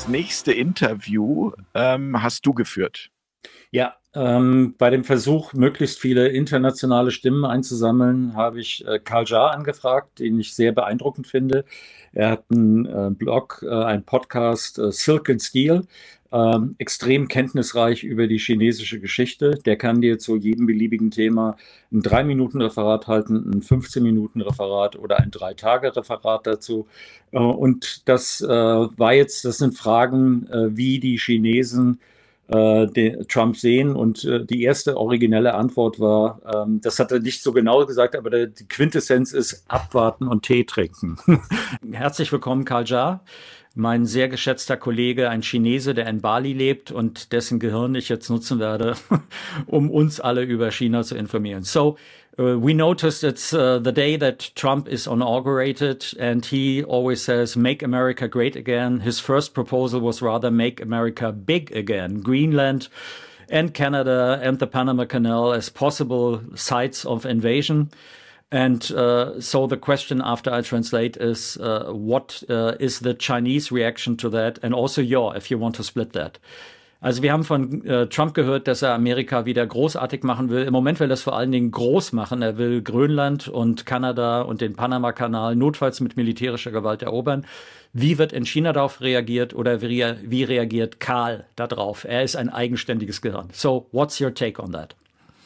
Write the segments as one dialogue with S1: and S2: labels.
S1: das nächste Interview hast du geführt.
S2: Ja, bei dem Versuch, möglichst viele internationale Stimmen einzusammeln, habe ich Karl Jar angefragt, den ich sehr beeindruckend finde. Er hat einen Blog, einen Podcast, Silk and Steel, extrem kenntnisreich über die chinesische Geschichte. Der kann dir zu jedem beliebigen Thema ein 3-Minuten-Referat halten, ein 15-Minuten-Referat oder ein 3-Tage-Referat dazu. Und das sind Fragen, wie die Chinesen den Trump sehen. Und die erste originelle Antwort war, das hat er nicht so genau gesagt, aber die Quintessenz ist abwarten und Tee trinken. Herzlich willkommen, Karl Jar, mein sehr geschätzter Kollege, ein Chinese, der in Bali lebt und dessen Gehirn ich jetzt nutzen werde, um uns alle über China zu informieren. So, we noticed it's the day that Trump is inaugurated, and he always says, make America great again. His first proposal was rather make America big again. Greenland and Canada and the Panama Canal as possible sites of invasion. And so the question after I translate is, what is the Chinese reaction to that? And also if you want to split that. Also wir haben von Trump gehört, dass er Amerika wieder großartig machen will. Im Moment will er das vor allen Dingen groß machen. Er will Grönland und Kanada und den Panama-Kanal notfalls mit militärischer Gewalt erobern. Wie wird in China darauf reagiert oder wie reagiert Karl darauf? Er ist ein eigenständiges Gehirn. So, what's your take on that?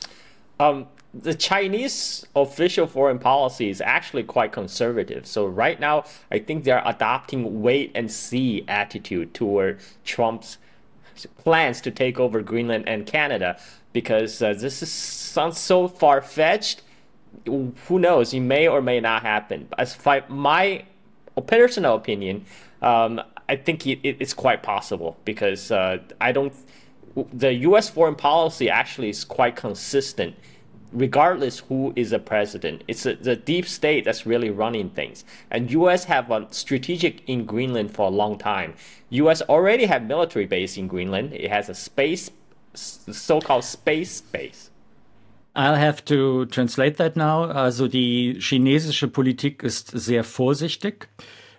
S3: The Chinese official foreign policy is actually quite conservative. So right now, I think they're adopting wait and see attitude toward Trump's plans to take over Greenland and Canada, because sounds so far-fetched. Who knows? It may or may not happen. As for my personal opinion, I think it's quite possible, because the U.S. foreign policy actually is quite consistent regardless who is a president. It's the deep state that's really running things. And U.S. have a strategic in Greenland for a long time. U.S. already have military base in Greenland. It has a so-called space base.
S2: I'll have to translate that now. Also die chinesische Politik ist sehr vorsichtig.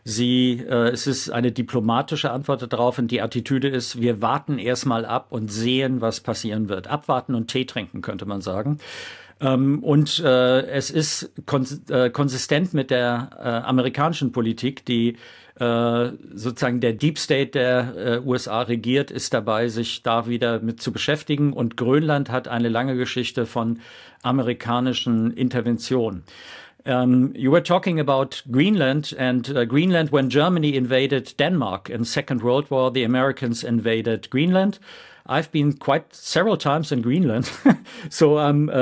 S2: Es ist eine diplomatische Antwort darauf, und die Attitüde ist, wir warten erstmal ab und sehen, was passieren wird. Abwarten und Tee trinken, könnte man sagen. Es ist konsistent mit der amerikanischen Politik, die sozusagen der Deep State der USA regiert, ist dabei, sich da wieder mit zu beschäftigen. Und Grönland hat eine lange Geschichte von amerikanischen Interventionen. You were talking about Greenland, and Greenland, when Germany invaded Denmark in the Second World War, the Americans invaded Greenland. I've been quite several times in Greenland. So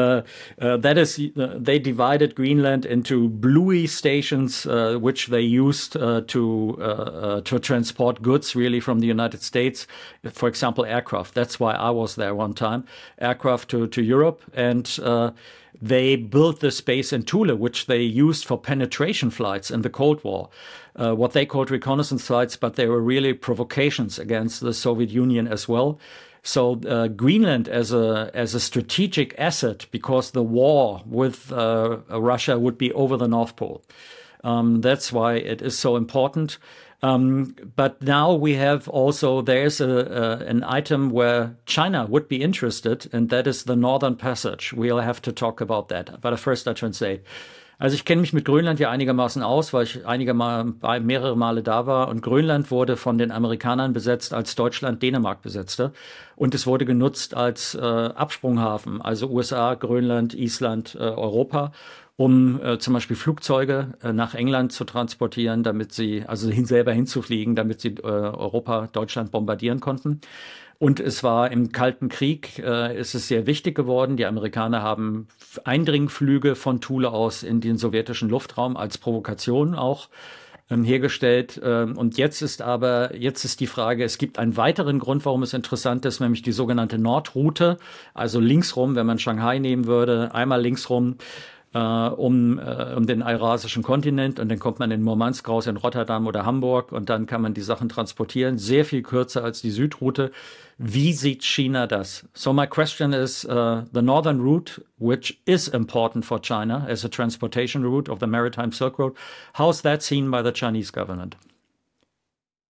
S2: they divided Greenland into buoy stations, which they used to transport goods really from the United States. For example, aircraft. That's why I was there one time. Aircraft to Europe, and they built this base in Thule, which they used for penetration flights in the Cold War, what they called reconnaissance flights, but they were really provocations against the Soviet Union as well. So Greenland as a strategic asset, because the war with Russia would be over the North Pole. That's why it is so important. But now we have also, there's an item where China would be interested, and that is the Northern Passage. We'll have to talk about that. But first I translate. Also ich kenne mich mit Grönland ja einigermaßen aus, weil ich mehrere Male da war. Und Grönland wurde von den Amerikanern besetzt, als Deutschland Dänemark besetzte. Und es wurde genutzt als Absprunghafen, also USA, Grönland, Island, Europa, um zum Beispiel Flugzeuge nach England zu transportieren, selber hinzufliegen, damit sie Europa, Deutschland bombardieren konnten. Und es war im Kalten Krieg, ist es sehr wichtig geworden. Die Amerikaner haben Eindringflüge von Thule aus in den sowjetischen Luftraum als Provokation auch hergestellt. Und jetzt ist die Frage, es gibt einen weiteren Grund, warum es interessant ist, nämlich die sogenannte Nordroute, also linksrum, wenn man Shanghai nehmen würde, einmal linksrum, um den eurasischen Kontinent, und dann kommt man in Murmansk raus, in Rotterdam oder Hamburg, und dann kann man die Sachen transportieren, sehr viel kürzer als die Südroute. Wie sieht China das? So my question is, the northern route, which is important for China as a transportation route of the maritime Silk Road, how is that seen by the Chinese government?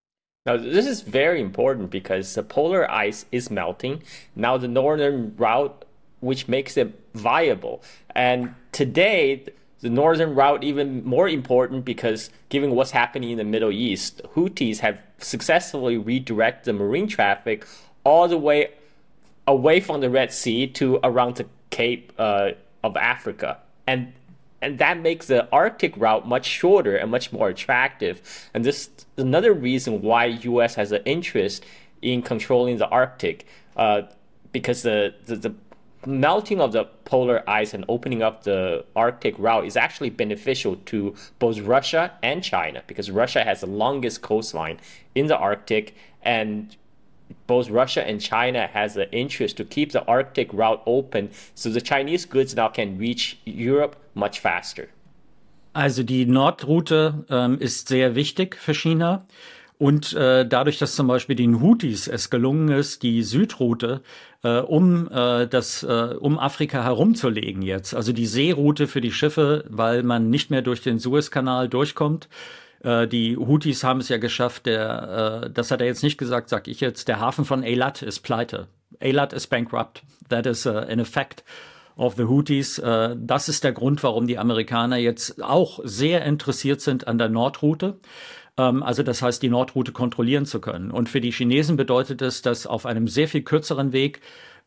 S3: Now, this is very important because the polar ice is melting. Now, the northern route, which makes it viable. And today, the northern route even more important because given what's happening in the Middle East, Houthis have successfully redirected the marine traffic all the way away from the Red Sea to around the Cape of Africa. And that makes the Arctic route much shorter and much more attractive. And this is another reason why U.S. has an interest in controlling the Arctic, because the melting of the polar ice and opening up the Arctic route is actually beneficial to both Russia and China, because Russia has the longest coastline in the Arctic, and both Russia and China has an interest to keep the Arctic route open, so the Chinese goods now can reach Europe much faster.
S2: Also die Nordroute ist sehr wichtig für China. Und dadurch, dass zum Beispiel den Houthis es gelungen ist, die Südroute um Afrika herumzulegen jetzt, also die Seeroute für die Schiffe, weil man nicht mehr durch den Suezkanal durchkommt. Die Houthis haben es ja geschafft, das hat er jetzt nicht gesagt, sag ich jetzt, der Hafen von Eilat ist pleite. Eilat is bankrupt. That is an effect of the Houthis. Das ist der Grund, warum die Amerikaner jetzt auch sehr interessiert sind an der Nordroute. Also das heißt, die Nordroute kontrollieren zu können. Und für die Chinesen bedeutet es, dass auf einem sehr viel kürzeren Weg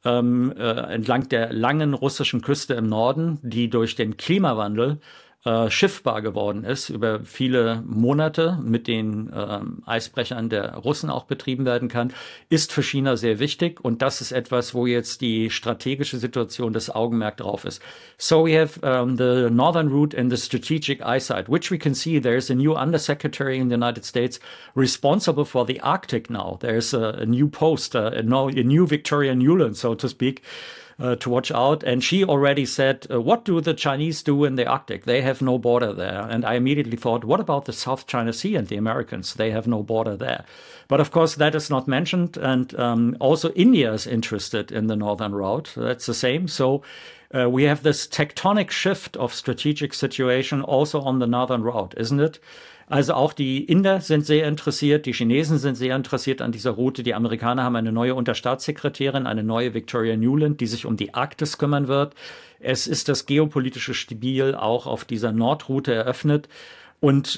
S2: entlang der langen russischen Küste im Norden, die durch den Klimawandel schiffbar geworden ist, über viele Monate mit den Eisbrechern der Russen auch betrieben werden kann, ist für China sehr wichtig. Und das ist etwas, wo jetzt die strategische Situation das Augenmerk drauf ist. So we have the northern route and the strategic eyesight, which we can see there's a new undersecretary in the United States responsible for the Arctic now. There's a new post, a new Victoria Nuland, so to speak, to watch out. And she already said, what do the Chinese do in the Arctic? They have no border there. And I immediately thought, what about the South China Sea and the Americans? They have no border there. But of course, that is not mentioned. And also India is interested in the northern route. That's the same. So we have this tectonic shift of strategic situation also on the northern route, isn't it? Also auch die Inder sind sehr interessiert, die Chinesen sind sehr interessiert an dieser Route. Die Amerikaner haben eine neue Unterstaatssekretärin, eine neue Victoria Nuland, die sich um die Arktis kümmern wird. Es ist das geopolitische Spiel auch auf dieser Nordroute eröffnet. Und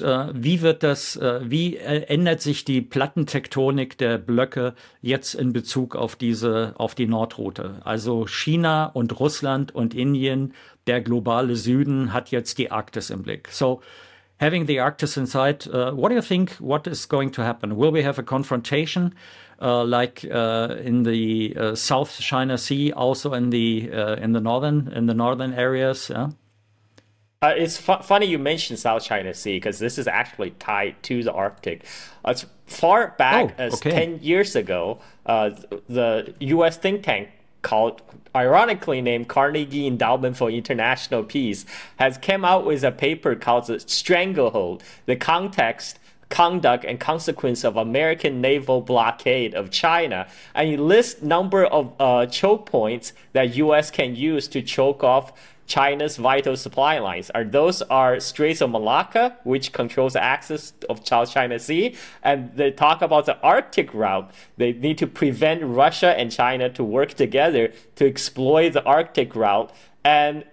S2: wie ändert sich die Plattentektonik der Blöcke jetzt in Bezug auf die Nordroute? Also China und Russland und Indien, der globale Süden, hat jetzt die Arktis im Blick. So, having the Arctis inside, what do you think? What is going to happen? Will we have a confrontation like in the South China Sea, also in the northern areas? Yeah?
S3: It's funny you mentioned South China Sea because this is actually tied to the Arctic. As far back as 10 years ago, the U.S. think tank ironically named Carnegie Endowment for International Peace, has come out with a paper called The Stranglehold, the context, conduct, and consequence of American naval blockade of China. And it lists number of choke points that U.S. can use to choke off China's vital supply lines. Those are Straits of Malacca, which controls the access of South China Sea, and they talk about the Arctic route. They need to prevent Russia and China to work together to exploit the Arctic route. And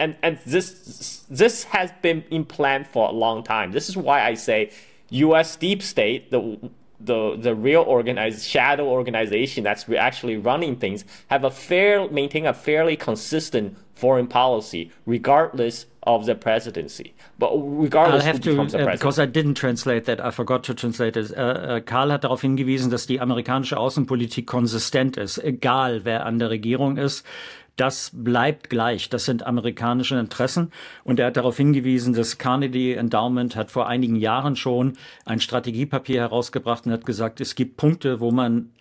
S3: this has been in plan for a long time. This is why I say U.S. deep state, the real shadow organization that's actually running things, maintain a fairly consistent foreign policy, regardless of the presidency. But regardless
S2: I'll have to, because I didn't translate that, I forgot to translate it. Karl hat darauf hingewiesen, dass die amerikanische Außenpolitik konsistent ist, egal wer an der Regierung ist. Das bleibt gleich. Das sind amerikanische Interessen. Und er hat darauf hingewiesen, das Carnegie Endowment hat vor einigen Jahren schon ein Strategiepapier herausgebracht und hat gesagt, es gibt Punkte, wo man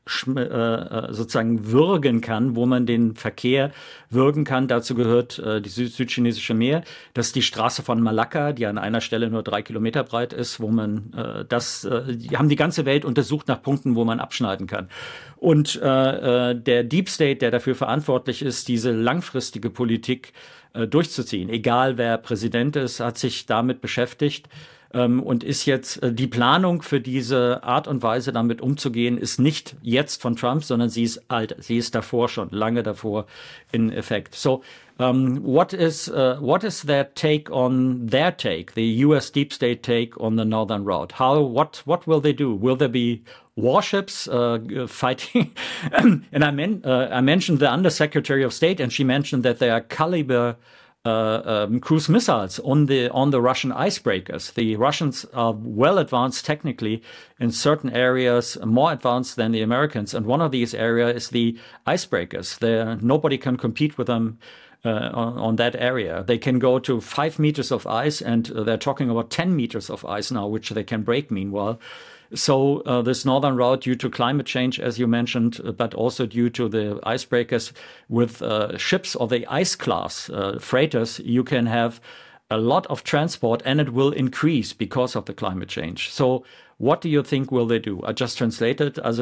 S2: sozusagen würgen kann, wo man den Verkehr würgen kann. Dazu gehört die südchinesische Meer. Das ist die Straße von Malakka, die an einer Stelle nur 3 Kilometer breit ist, wo man die haben die ganze Welt untersucht nach Punkten, wo man abschneiden kann. Und der Deep State, der dafür verantwortlich ist, diese langfristige Politik durchzuziehen. Egal wer Präsident ist, hat sich damit beschäftigt. Und ist jetzt die Planung für diese Art und Weise damit umzugehen, ist nicht jetzt von Trump, sondern sie ist alt. Sie ist davor schon, lange davor in Effekt. So, what is their take on their take, the US deep state take on the Northern Route? What will they do? Will there be warships fighting? And I mentioned the Undersecretary of State, and she mentioned that there are caliber cruise missiles on the Russian icebreakers. The Russians are well advanced technically in certain areas, more advanced than the Americans. And one of these areas is the icebreakers. Nobody can compete with them on that area. They can go to 5 meters of ice, and they're talking about 10 meters of ice now, which they can break meanwhile. So this northern route, due to climate change, as you mentioned, but also due to the icebreakers with ships of the ice class freighters, you can have a lot of transport, and it will increase because of the climate change. So what do you think will they do? I just translated, also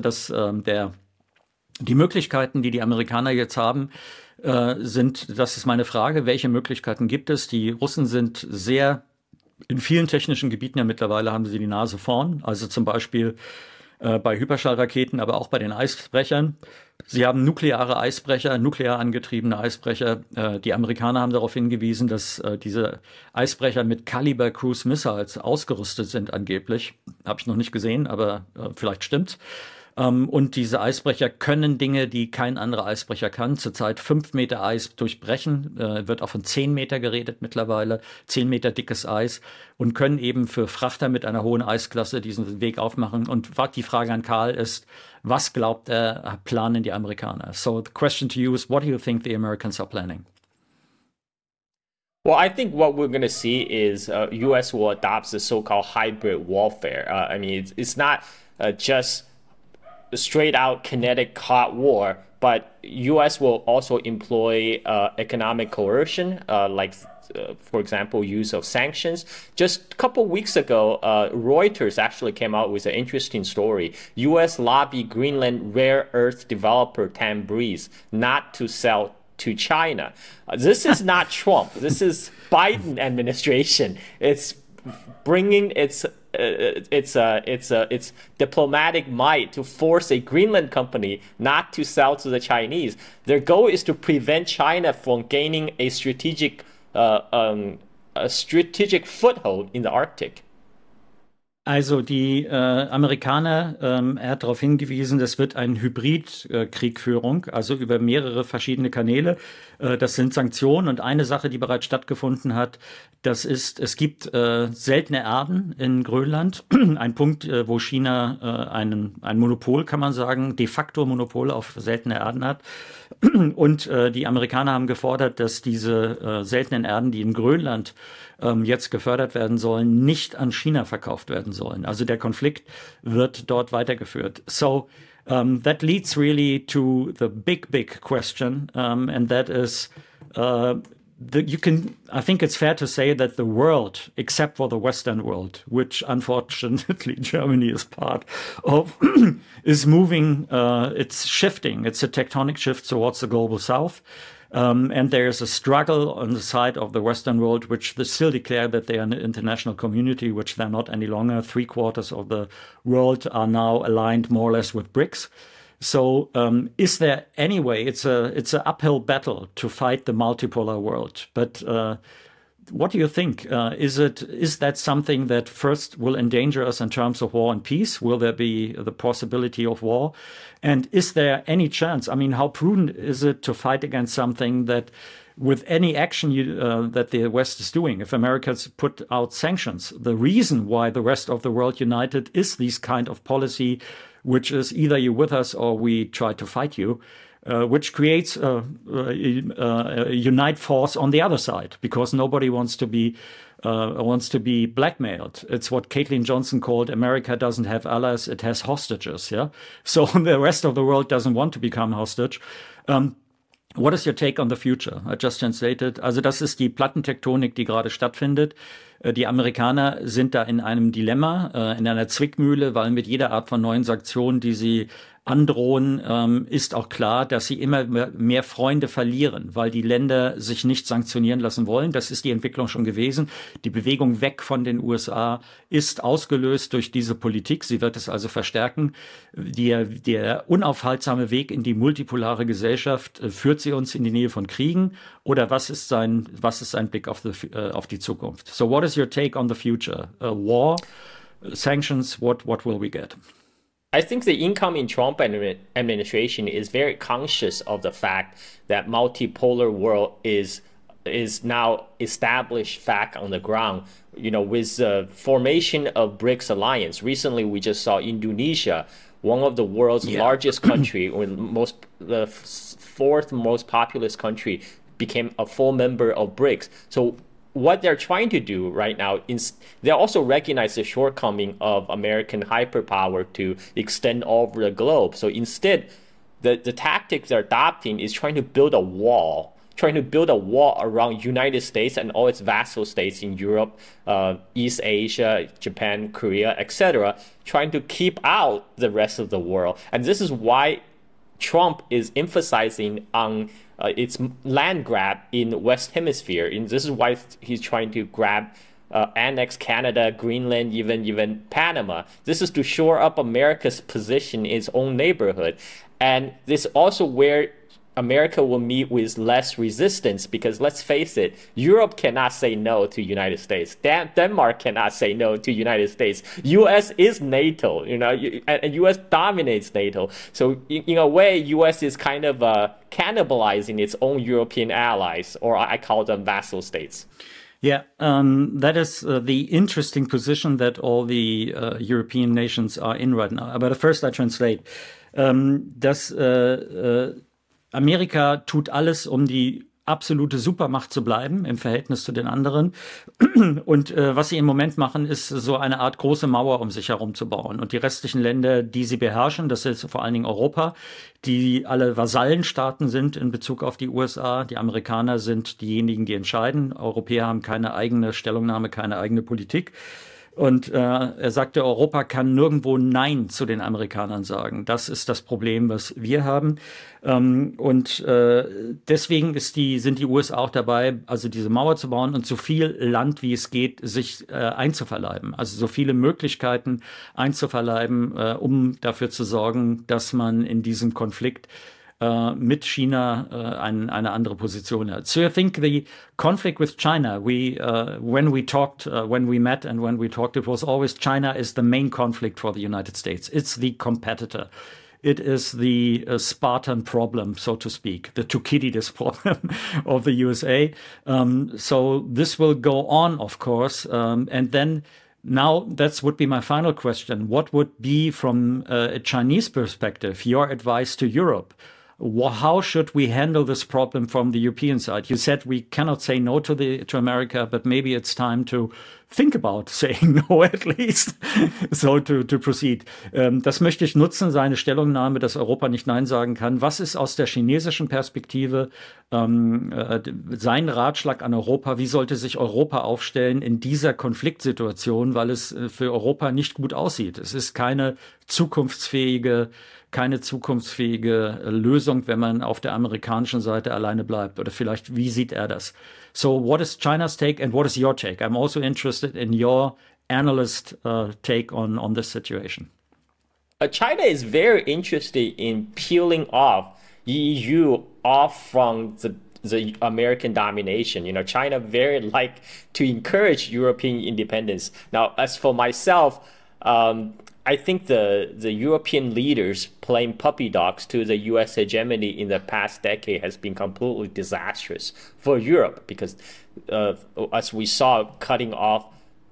S2: die Möglichkeiten, die Amerikaner jetzt haben, sind, das ist meine Frage, welche Möglichkeiten gibt es? Die Russen sind in vielen technischen Gebieten ja mittlerweile haben sie die Nase vorn, also zum Beispiel bei Hyperschallraketen, aber auch bei den Eisbrechern. Sie haben nukleare Eisbrecher, nuklear angetriebene Eisbrecher. Die Amerikaner haben darauf hingewiesen, dass diese Eisbrecher mit Caliber Cruise Missiles ausgerüstet sind angeblich. Habe ich noch nicht gesehen, aber vielleicht stimmt's. Und diese Eisbrecher können Dinge, die kein anderer Eisbrecher kann. Zurzeit 5 Meter Eis durchbrechen, wird auch von 10 Meter geredet mittlerweile, 10 Meter dickes Eis, und können eben für Frachter mit einer hohen Eisklasse diesen Weg aufmachen. Und die Frage an Karl ist, was glaubt er, planen die Amerikaner? So the question to you is, what do you think the Americans are planning?
S3: Well, I think what we're going to see is U.S. will adopt the so-called hybrid warfare. I mean, it's not just straight out kinetic hot war, but U.S. will also employ economic coercion, for example, use of sanctions. Just a couple weeks ago, Reuters actually came out with an interesting story. U.S. lobbied Greenland rare earth developer Tanbreeze not to sell to China. This is not Trump. This is Biden administration. It's bringing its diplomatic might to force a Greenland company not to sell to the Chinese. Their goal is to prevent China from gaining a strategic foothold in the Arctic.
S2: Also die Amerikaner, er hat darauf hingewiesen, das wird ein Hybrid-Kriegführung, also über mehrere verschiedene Kanäle. Das sind Sanktionen, und eine Sache, die bereits stattgefunden hat, das ist, es gibt seltene Erden in Grönland. Ein Punkt, wo China ein Monopol, kann man sagen, de facto Monopol auf seltene Erden hat. Und die Amerikaner haben gefordert, dass diese seltenen Erden, die in Grönland jetzt gefördert werden sollen, nicht an China verkauft werden sollen. Also der Konflikt wird dort weitergeführt. So that leads really to the big question, and that is I think it's fair to say that the world, except for the Western world, which unfortunately Germany is part of, is moving, it's shifting. It's a tectonic shift towards the global south. And there's a struggle on the side of the Western world, which they still declare that they are an international community, which they're not any longer. 3/4 of the world are now aligned more or less with BRICS. So is there any way, it's an uphill battle to fight the multipolar world. But what do you think? Is that something that first will endanger us in terms of war and peace? Will there be the possibility of war? And is there any chance? I mean, how prudent is it to fight against something that, with any action that the West is doing, if America's put out sanctions, the reason why the rest of the world united is this kind of policy, which is either you're with us or we try to fight you. Which creates a unite force on the other side, because nobody wants to be blackmailed. It's what Caitlin Johnson called America doesn't have allies, it has hostages. Yeah, so the rest of the world doesn't want to become hostage. What is your take on the future? I just translated. Also das ist die Plattentektonik, die gerade stattfindet. Die Amerikaner sind da in einem Dilemma, in einer Zwickmühle, weil mit jeder Art von neuen Sanktionen, die sie androhen, ist auch klar, dass sie immer mehr Freunde verlieren, weil die Länder sich nicht sanktionieren lassen wollen. Das ist die Entwicklung schon gewesen. Die Bewegung weg von den USA ist ausgelöst durch diese Politik. Sie wird es also verstärken. Der unaufhaltsame Weg in die multipolare Gesellschaft, führt sie uns in die Nähe von Kriegen? Oder was ist sein Blick auf die Zukunft? So what is your take on the future? War, sanctions, what will we get?
S3: I think the incoming Trump administration is very conscious of the fact that multipolar world is now established fact on the ground. You know, with the formation of BRICS alliance, recently we just saw Indonesia, one of the world's largest country, or the fourth most populous country, became a full member of BRICS. So what they're trying to do right now is they also recognize the shortcoming of American hyperpower to extend all over the globe. So instead, the tactic they're adopting is trying to build a wall around United States and all its vassal states in Europe, East Asia, Japan, Korea, etc., trying to keep out the rest of the world. And this is why Trump is emphasizing on its land grab in West Hemisphere. And this is why he's trying to annex Canada, Greenland, even Panama. This is to shore up America's position in its own neighborhood. And this also where America will meet with less resistance, because let's face it, Europe cannot say no to United States. Denmark cannot say no to United States. U.S. is NATO, and U.S. dominates NATO. So in a way, U.S. is kind of cannibalizing its own European allies, or I call them vassal states.
S2: Yeah, that is the interesting position that all the European nations are in right now. But first I translate. Amerika tut alles, um die absolute Supermacht zu bleiben im Verhältnis zu den anderen. Und was sie im Moment machen, ist so eine Art große Mauer um sich herum zu bauen. Und die restlichen Länder, die sie beherrschen, das ist vor allen Dingen Europa, die alle Vasallenstaaten sind in Bezug auf die USA. Die Amerikaner sind diejenigen, die entscheiden. Europäer haben keine eigene Stellungnahme, keine eigene Politik. Und er sagte, Europa kann nirgendwo Nein zu den Amerikanern sagen. Das ist das Problem, was wir haben. Deswegen sind die USA auch dabei, also diese Mauer zu bauen und so viel Land, wie es geht, sich einzuverleiben. Also so viele Möglichkeiten einzuverleiben, um dafür zu sorgen, dass man in diesem Konflikt mit China eine andere Position hat. So I think the conflict with China, when we met and when we talked, it was always China is the main conflict for the United States. It's the competitor. It is the Spartan problem, so to speak, the Thucydides problem of the USA. So this will go on, of course, and then now, that would be my final question. What would be, from a Chinese perspective, your advice to Europe? How should we handle this problem from the European side? You said we cannot say no to America, but maybe it's time to think about saying no at least, so to proceed. Das möchte ich nutzen, seine Stellungnahme, dass Europa nicht Nein sagen kann. Was ist aus der chinesischen Perspektive sein Ratschlag an Europa? Wie sollte sich Europa aufstellen in dieser Konfliktsituation, weil es für Europa nicht gut aussieht? Es ist keine zukunftsfähige Lösung, wenn man auf der amerikanischen Seite alleine bleibt. Oder vielleicht, wie sieht er das? So what is China's take and what is your take? I'm also interested in your analyst take on this situation.
S3: China is very interested in peeling off EU off from the American domination. China very like to encourage European independence. Now, as for myself, I think the European leaders playing puppy dogs to the U.S. hegemony in the past decade has been completely disastrous for Europe, because as we saw, cutting off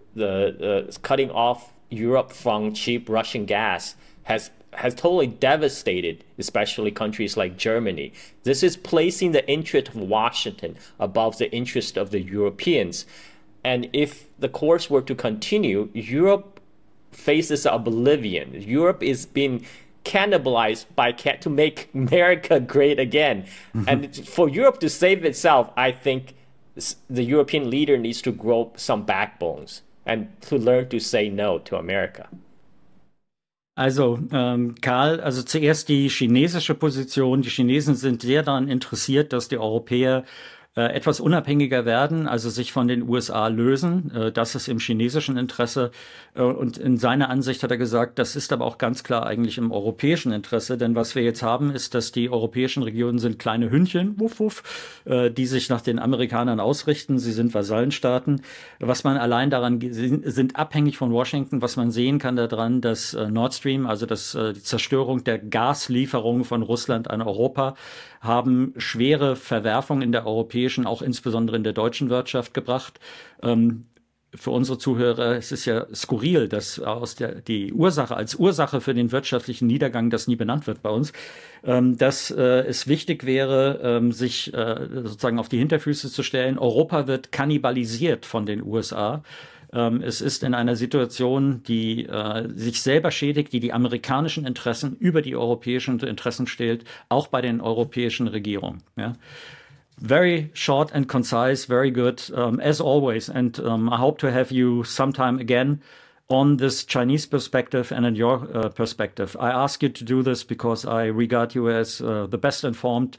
S3: Europe from cheap Russian gas has totally devastated, especially countries like Germany. This is placing the interest of Washington above the interest of the Europeans. And if the course were to continue, Europe faces oblivion. Europe is being cannibalized to make America great again. Mm-hmm. And for Europe to save itself, I think the European leader needs to grow some backbones and to learn to say no to America.
S2: Also, Karl, also zuerst die chinesische Position. Die Chinesen sind sehr daran interessiert, dass die Europäer etwas unabhängiger werden, also sich von den USA lösen. Das ist im chinesischen Interesse. Und in seiner Ansicht hat er gesagt, das ist aber auch ganz klar eigentlich im europäischen Interesse. Denn was wir jetzt haben, ist, dass die europäischen Regionen sind kleine Hündchen, wuff, wuff, die sich nach den Amerikanern ausrichten. Sie sind Vasallenstaaten. Was man allein daran sind abhängig von Washington. Was man sehen kann daran, dass Nord Stream, also die Zerstörung der Gaslieferungen von Russland an Europa, haben schwere Verwerfungen in der europäischen, auch insbesondere in der deutschen Wirtschaft gebracht. Für unsere Zuhörer, es ist ja skurril, dass die Ursache als Ursache für den wirtschaftlichen Niedergang das nie benannt wird bei uns, dass es wichtig wäre, sich sozusagen auf die Hinterfüße zu stellen. Europa wird kannibalisiert von den USA. Es ist in einer Situation, die sich selber schädigt, die amerikanischen Interessen über die europäischen Interessen stellt, auch bei den europäischen Regierungen. Ja. Very short and concise, very good, as always. And I hope to have you sometime again on this Chinese perspective and in your perspective. I ask you to do this because I regard you as the best informed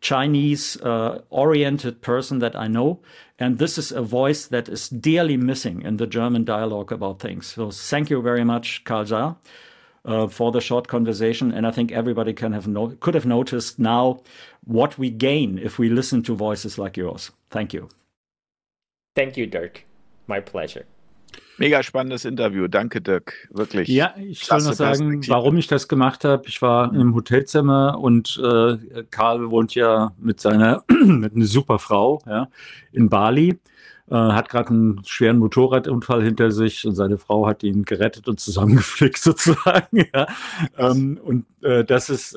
S2: Chinese-oriented person that I know. And this is a voice that is dearly missing in the German dialogue about things. So thank you very much, Carl Saar, for the short conversation. And I think everybody could have noticed now what we gain if we listen to voices like yours. Thank you.
S3: Thank you, Dirk. My pleasure.
S1: Mega spannendes Interview. Danke, Dirk. Wirklich.
S2: Ja, ich will noch sagen, warum ich das gemacht habe. Ich war im Hotelzimmer und Karl wohnt ja mit einer super Frau, ja, in Bali. Hat gerade einen schweren Motorradunfall hinter sich und seine Frau hat ihn gerettet und zusammengeflickt sozusagen. Ja. Und das ist,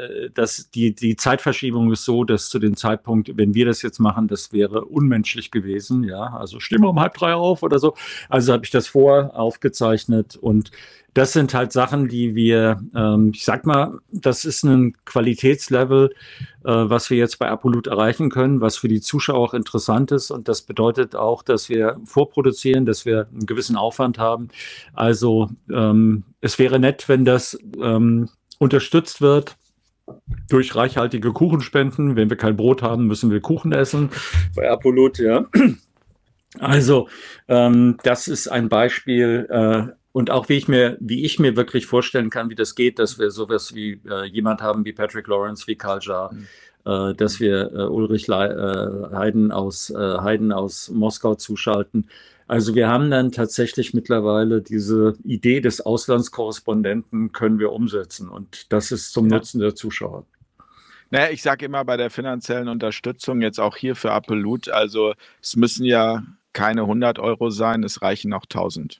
S2: die Zeitverschiebung ist so, dass zu dem Zeitpunkt, wenn wir das jetzt machen, das wäre unmenschlich gewesen. Ja, also stehen wir um 2:30 auf oder so. Also habe ich das aufgezeichnet und das sind halt Sachen, die wir, ich sag mal, das ist ein Qualitätslevel, was wir jetzt bei Apolut erreichen können, was für die Zuschauer auch interessant ist. Und das bedeutet auch, dass wir vorproduzieren, dass wir einen gewissen Aufwand haben. Also es wäre nett, wenn das unterstützt wird durch reichhaltige Kuchenspenden. Wenn wir kein Brot haben, müssen wir Kuchen essen bei Apolut, ja. Also das ist ein Beispiel, und auch wie ich mir wirklich vorstellen kann, wie das geht, dass wir sowas wie jemand haben wie Patrick Lawrence, wie Carl Saar, dass wir Ulrich Heiden aus Moskau zuschalten. Also wir haben dann tatsächlich mittlerweile diese Idee des Auslandskorrespondenten können wir umsetzen und das ist zum Nutzen der Zuschauer.
S1: Naja, ich sage immer bei der finanziellen Unterstützung, jetzt auch hier für Apolut, also es müssen ja keine 100 € sein, es reichen auch 1000.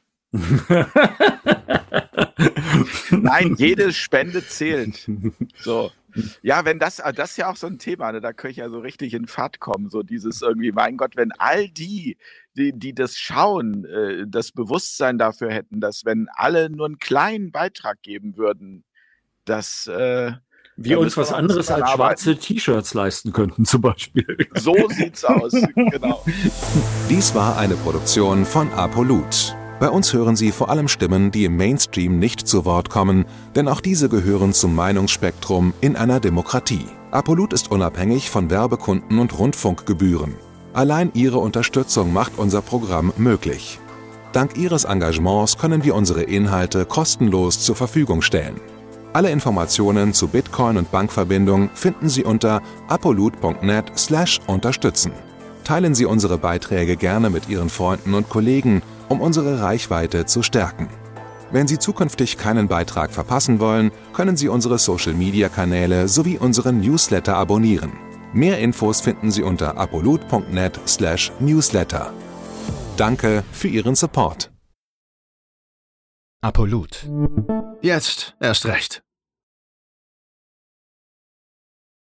S1: Nein, jede Spende zählt. So. Ja, wenn das ist ja auch so ein Thema, ne? Da könnte ich ja so richtig in Fahrt kommen, so dieses irgendwie, mein Gott, wenn all die das schauen, das Bewusstsein dafür hätten, dass wenn alle nur einen kleinen Beitrag geben würden, dass
S2: wir uns was anderes als schwarze T-Shirts leisten könnten, zum Beispiel.
S1: So sieht's aus, genau.
S4: Dies war eine Produktion von Apolut. Bei uns hören Sie vor allem Stimmen, die im Mainstream nicht zu Wort kommen, denn auch diese gehören zum Meinungsspektrum in einer Demokratie. Apolut ist unabhängig von Werbekunden und Rundfunkgebühren. Allein Ihre Unterstützung macht unser Programm möglich. Dank Ihres Engagements können wir unsere Inhalte kostenlos zur Verfügung stellen. Alle Informationen zu Bitcoin und Bankverbindung finden Sie unter apolut.net/unterstützen. Teilen Sie unsere Beiträge gerne mit Ihren Freunden und Kollegen, um unsere Reichweite zu stärken. Wenn Sie zukünftig keinen Beitrag verpassen wollen, können Sie unsere Social-Media-Kanäle sowie unseren Newsletter abonnieren. Mehr Infos finden Sie unter apolut.net/newsletter. Danke für Ihren Support.
S5: Apolut. Jetzt erst recht.